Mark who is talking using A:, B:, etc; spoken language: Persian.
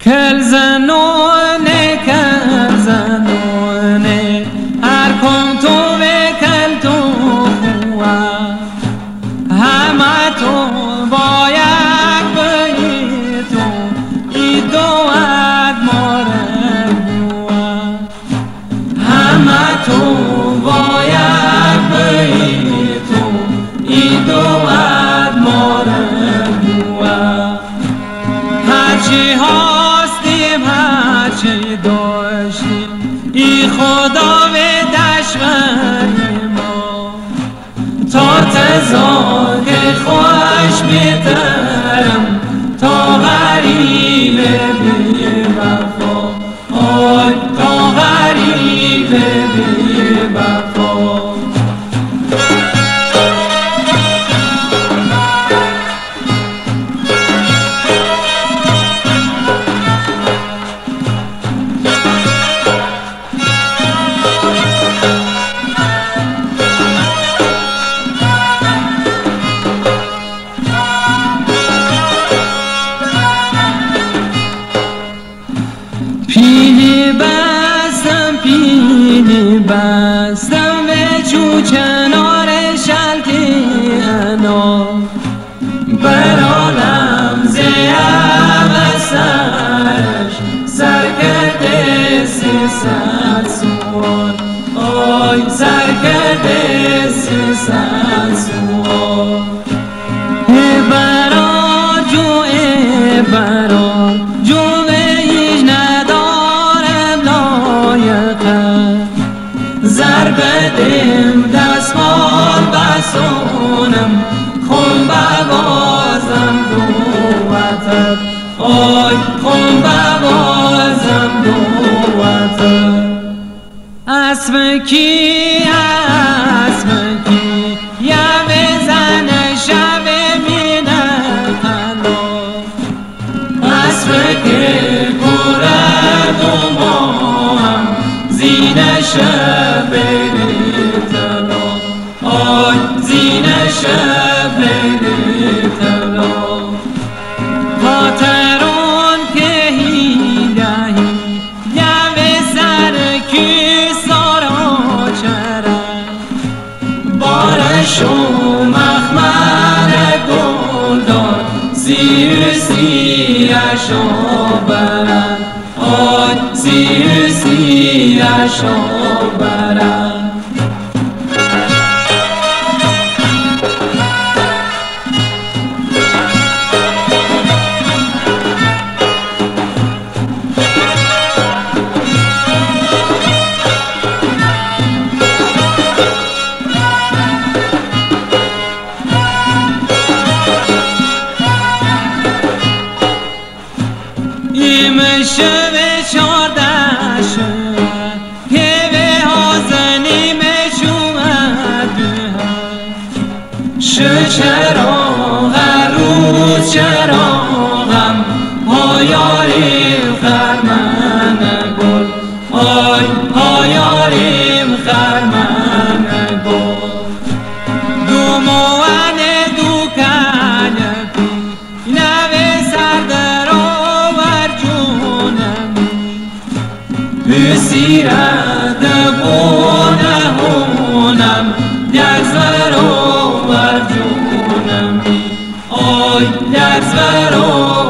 A: کل زنونه هر کن تو به کل تو خواه همه تو باید بایی تو ای دواد مارد بوا همه تو باید بایی تو ای دواد مارد بوا هرچی هستیم هرچی داشتیم ای خدا به دشمنی ما تا تزاک خوش بیترم تا غریب بی وفا آی تا غریب بی وفا پیلی بستم به چو کنار شلکی انا بر عالم زیب سرش سر کرده 300 سوال آی سر کرده 300 سوال برار جو برار جو بدیم دستمال بسونم خون ببازم دو وطن آی خون ببازم دو وطن اسم کی یا بزن شب مینه خلا اسم کی گرد و ماهم زینه شب تلا آی زینه شب تلا خاطران که هیلهی لب سر کی سارا چرا بارشو مخمر گل داد سیاشو برن آی سیاشو برن شب 14 که به حزنی مشومد چراغ روز چراغم پایاریم خرمن گل آی پایاریم خرمن گل دو موان دو کلپی نوه سردر بسیرد بونه هونم دزور و جونمی آی دزور